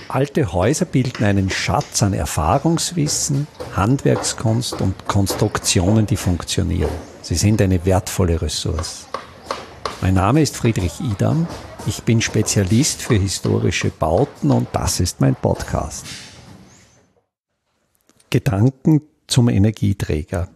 Alte Häuser bilden einen Schatz an Erfahrungswissen, Handwerkskunst und Konstruktionen, die funktionieren. Sie sind eine wertvolle Ressource. Mein Name ist Friedrich Idam. Ich bin Spezialist für historische Bauten und das ist mein Podcast. Gedanken zum Energieträger.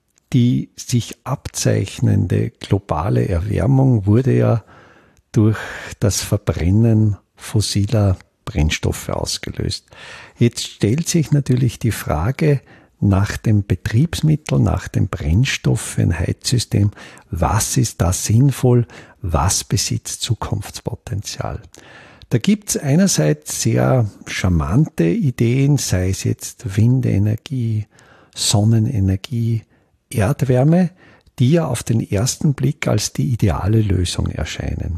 Die sich abzeichnende globale Erwärmung wurde ja durch das Verbrennen fossiler Brennstoffe ausgelöst. Jetzt stellt sich natürlich die Frage nach dem Betriebsmittel, nach dem Brennstoff für ein Heizsystem. Was ist da sinnvoll? Was besitzt Zukunftspotenzial? Da gibt es einerseits sehr charmante Ideen, sei es jetzt Windenergie, Sonnenenergie, Erdwärme, die ja auf den ersten Blick als die ideale Lösung erscheinen.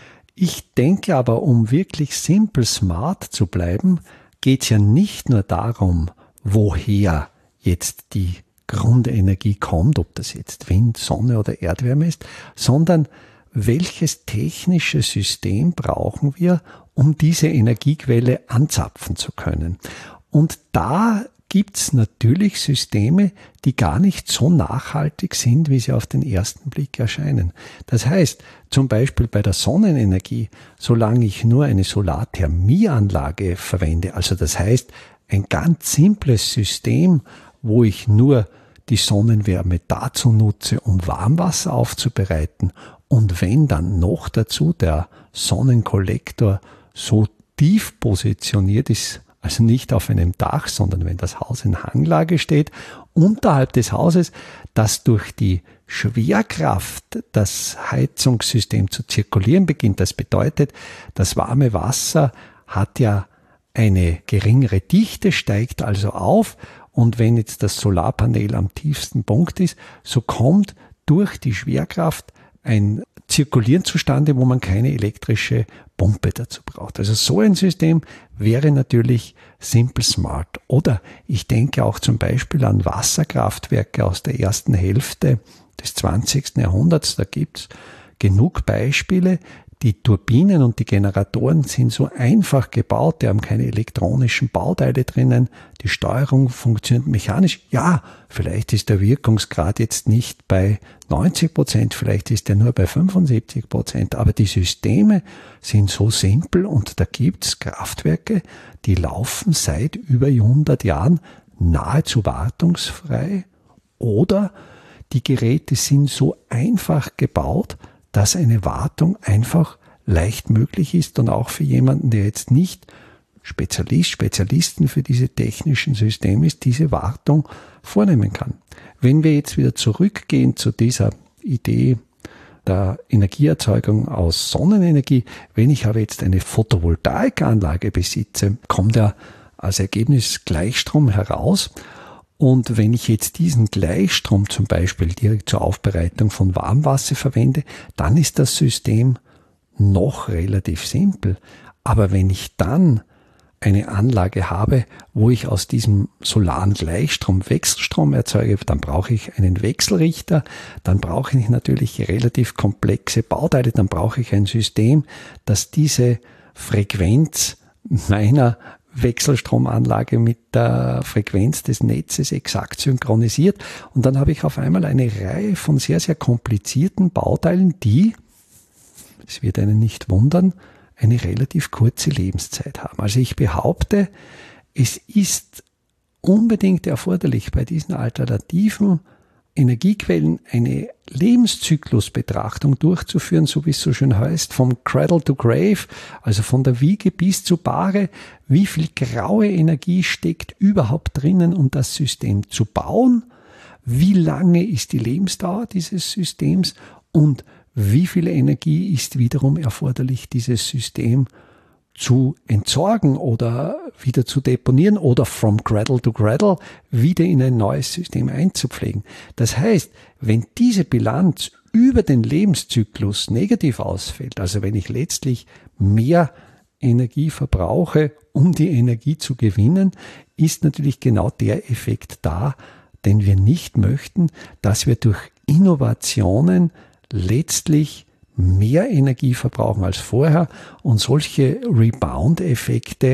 Ich denke aber, um wirklich simple smart zu bleiben, geht es ja nicht nur darum, woher jetzt die Grundenergie kommt, ob das jetzt Wind, Sonne oder Erdwärme ist, sondern welches technische System brauchen wir, um diese Energiequelle anzapfen zu können. Und da gibt es natürlich Systeme, die gar nicht so nachhaltig sind, wie sie auf den ersten Blick erscheinen. Das heißt, zum Beispiel bei der Sonnenenergie, solange ich nur eine Solarthermieanlage verwende, also das heißt ein ganz simples System, wo ich nur die Sonnenwärme dazu nutze, um Warmwasser aufzubereiten und wenn dann noch dazu der Sonnenkollektor so tief positioniert ist, also nicht auf einem Dach, sondern wenn das Haus in Hanglage steht, unterhalb des Hauses, dass durch die Schwerkraft das Heizungssystem zu zirkulieren beginnt. Das bedeutet, das warme Wasser hat ja eine geringere Dichte, steigt also auf und wenn jetzt das Solarpanel am tiefsten Punkt ist, so kommt durch die Schwerkraft ein Zirkulieren zustande, wo man keine elektrische Pumpe dazu braucht. Also so ein System wäre natürlich simple smart. Oder ich denke auch zum Beispiel an Wasserkraftwerke aus der ersten Hälfte des 20. Jahrhunderts. Da gibt es genug Beispiele. Die Turbinen und die Generatoren sind so einfach gebaut, die haben keine elektronischen Bauteile drinnen, die Steuerung funktioniert mechanisch. Ja, vielleicht ist der Wirkungsgrad jetzt nicht bei 90%, vielleicht ist er nur bei 75%, aber die Systeme sind so simpel und da gibt's Kraftwerke, die laufen seit über 100 Jahren nahezu wartungsfrei oder die Geräte sind so einfach gebaut, dass eine Wartung einfach leicht möglich ist und auch für jemanden, der jetzt nicht Spezialisten für diese technischen Systeme ist, diese Wartung vornehmen kann. Wenn wir jetzt wieder zurückgehen zu dieser Idee der Energieerzeugung aus Sonnenenergie, wenn ich aber jetzt eine Photovoltaikanlage besitze, kommt ja als Ergebnis Gleichstrom heraus. Und wenn ich jetzt diesen Gleichstrom zum Beispiel direkt zur Aufbereitung von Warmwasser verwende, dann ist das System noch relativ simpel. Aber wenn ich dann eine Anlage habe, wo ich aus diesem solaren Gleichstrom Wechselstrom erzeuge, dann brauche ich einen Wechselrichter, dann brauche ich natürlich relativ komplexe Bauteile, dann brauche ich ein System, das diese Frequenz meiner Wechselstromanlage mit der Frequenz des Netzes exakt synchronisiert und dann habe ich auf einmal eine Reihe von sehr, sehr komplizierten Bauteilen, die, es wird einen nicht wundern, eine relativ kurze Lebenszeit haben. Also ich behaupte, es ist unbedingt erforderlich, bei diesen alternativen Energiequellen eine Lebenszyklusbetrachtung durchzuführen, so wie es so schön heißt, vom Cradle to Grave, also von der Wiege bis zu Bahre. Wie viel graue Energie steckt überhaupt drinnen, um das System zu bauen? Wie lange ist die Lebensdauer dieses Systems? Und wie viel Energie ist wiederum erforderlich, dieses System zu entsorgen oder wieder zu deponieren oder from cradle to cradle wieder in ein neues System einzupflegen. Das heißt, wenn diese Bilanz über den Lebenszyklus negativ ausfällt, also wenn ich letztlich mehr Energie verbrauche, um die Energie zu gewinnen, ist natürlich genau der Effekt da, den wir nicht möchten, dass wir durch Innovationen letztlich mehr Energie verbrauchen als vorher und solche Rebound-Effekte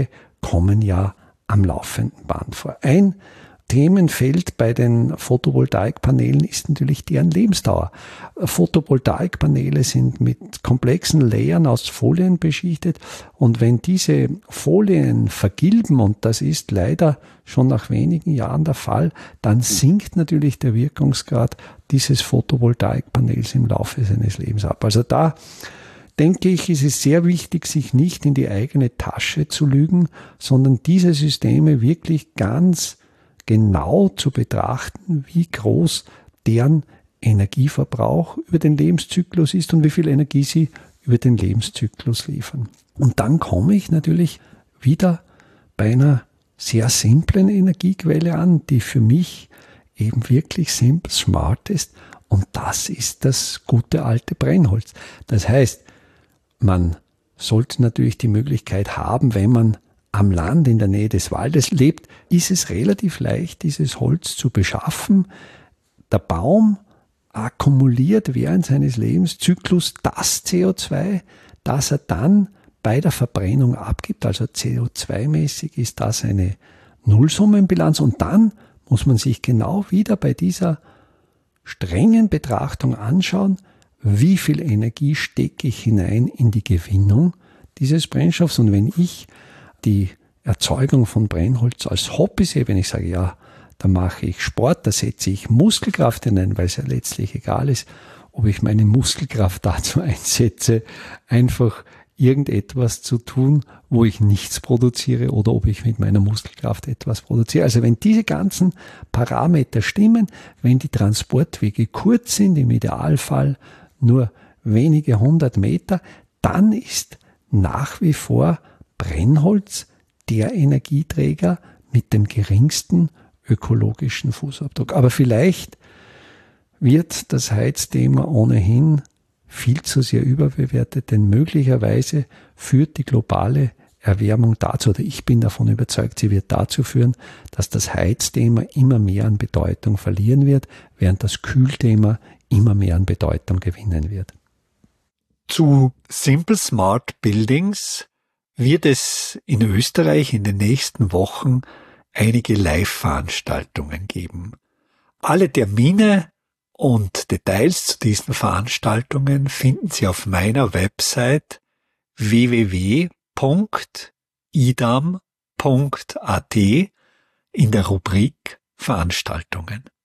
kommen ja am laufenden Band vor. Ein Themenfeld bei den Photovoltaikpanelen ist natürlich deren Lebensdauer. Photovoltaikpaneele sind mit komplexen Layern aus Folien beschichtet und wenn diese Folien vergilben, und das ist leider schon nach wenigen Jahren der Fall, dann sinkt natürlich der Wirkungsgrad dieses Photovoltaikpanels im Laufe seines Lebens ab. Also da denke ich, ist es sehr wichtig, sich nicht in die eigene Tasche zu lügen, sondern diese Systeme wirklich ganz genau zu betrachten, wie groß deren Energieverbrauch über den Lebenszyklus ist und wie viel Energie sie über den Lebenszyklus liefern. Und dann komme ich natürlich wieder bei einer sehr simplen Energiequelle an, die für mich eben wirklich simple, smart ist. Und das ist das gute alte Brennholz. Das heißt, man sollte natürlich die Möglichkeit haben, wenn man am Land in der Nähe des Waldes lebt, ist es relativ leicht, dieses Holz zu beschaffen. Der Baum akkumuliert während seines Lebenszyklus das CO2, das er dann bei der Verbrennung abgibt. Also CO2-mäßig ist das eine Nullsummenbilanz. Und dann muss man sich genau wieder bei dieser strengen Betrachtung anschauen, wie viel Energie stecke ich hinein in die Gewinnung dieses Brennstoffs. Und wenn ich die Erzeugung von Brennholz als Hobby sehe, wenn ich sage, ja, da mache ich Sport, da setze ich Muskelkraft hinein, weil es ja letztlich egal ist, ob ich meine Muskelkraft dazu einsetze, einfach irgendetwas zu tun, wo ich nichts produziere oder ob ich mit meiner Muskelkraft etwas produziere. Also wenn diese ganzen Parameter stimmen, wenn die Transportwege kurz sind, im Idealfall nur wenige 100 Meter, dann ist nach wie vor Brennholz der Energieträger mit dem geringsten ökologischen Fußabdruck. Aber vielleicht wird das Heizthema ohnehin viel zu sehr überbewertet, denn möglicherweise führt die globale Erwärmung dazu, oder ich bin davon überzeugt, sie wird dazu führen, dass das Heizthema immer mehr an Bedeutung verlieren wird, während das Kühlthema immer mehr an Bedeutung gewinnen wird. Zu Simple Smart Buildings wird es in Österreich in den nächsten Wochen einige Live-Veranstaltungen geben. Alle Termine und Details zu diesen Veranstaltungen finden Sie auf meiner Website www.idam.at in der Rubrik Veranstaltungen.